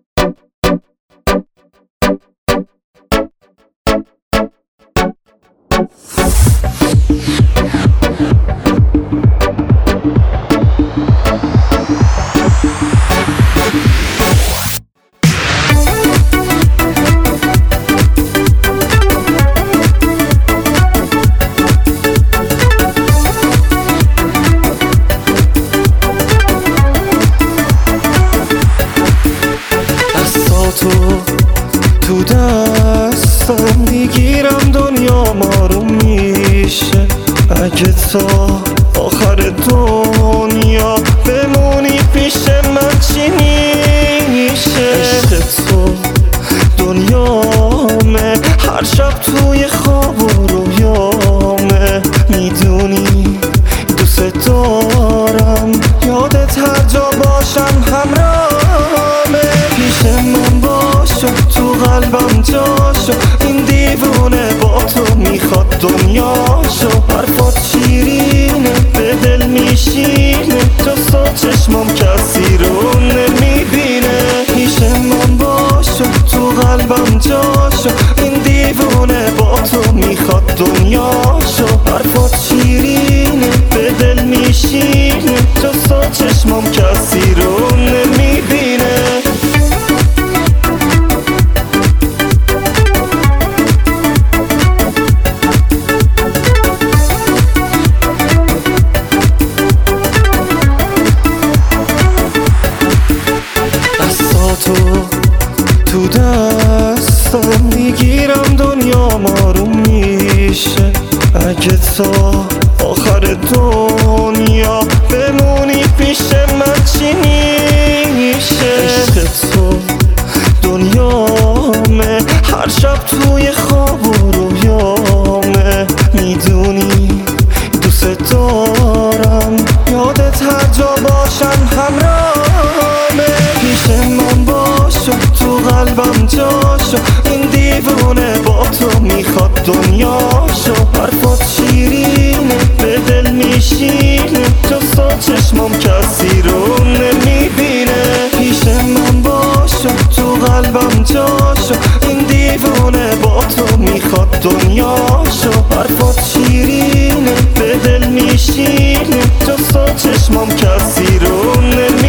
تو دستم میگیرم دنیا آروم میشه. اگه تا آخر دنیا بمونی پیش من چی میشه؟ عشق تو دنیامه، هر شب توی خواب و رویامه. میدونی دوست دارم، یادت هر جا باشم همراهمه. پیش من باشو، تو قلبم جاشو، این دیوونه با تو میخواد دنیاشو. حرفات شیرینه، به دل میشینه، جز تو چشمام کسی رو نمیبینه. پیش من باشو، تو قلبم جاشو، این دیوونه با تو میخواد دنیاشو. حرفات شیرینه، به دل میشینه، جز تو چشمام کسی رو نمیبینه. تو دستم میگیرم دنیا آروم میشه. اگه تا آخر دنیا بمونی پیش من چی میشه؟ عشق تو دنیامه، هر شب توی خواب و رویامه. میدونی دوست دارم، یادت هر جا باشم همراهمه. پیش من باشو، تو قلبم جاشو، این دیوونه با تو میخواد دنیاشو. حرفات شیرینه، به دل میشینه، جز تو چشمام کسی رو نمیبینه. پیش من باشو، تو قلبم جاشو، این دیوونه با تو میخواد دنیاشو. حرفات شیرینه، به دل میشینه، جز تو چشمام کسی رو نمیبینه.